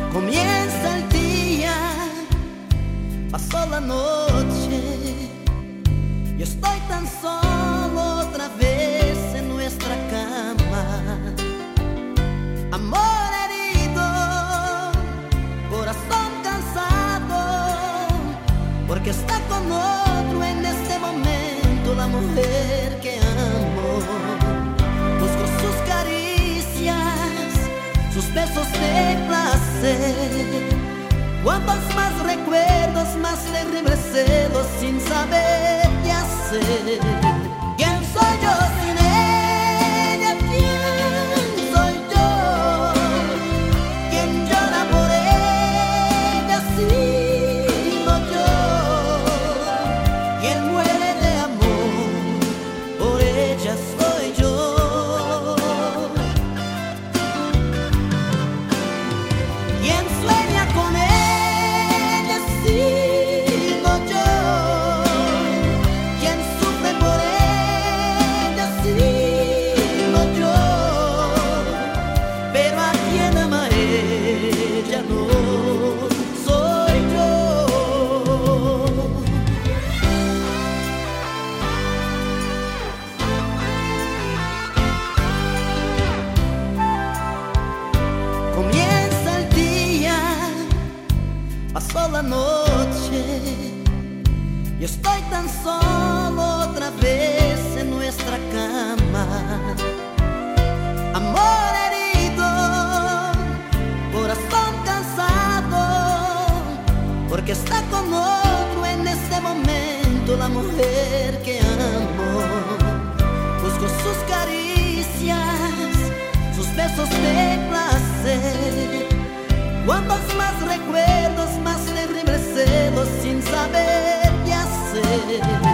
Comienza el día, pasó la noche y estoy tan solo otra vez en nuestra cama. Amor herido, corazón cansado, porque está con otro en este momento la mujer que amo. Busco sus caricias, sus besos de placer. Cuantos más recuerdos, más terribles celos, sin saber qué hacer. ¿Quién soy yo sin ella? ¿Quién soy yo? ¿Quién llora por ella sino yo? ¿Quién muere de amor por ella soy yo? ¿Quién sueña con ella? Comienza el día, pasó la noche y estoy tan solo otra vez en nuestra cama. Amor herido, corazón cansado, porque está con otro en este momento la mujer que amo. Busco sus caricias, sus besos de placer. Cuantos más recuerdos, más terribles celos, sin saber qué hacer.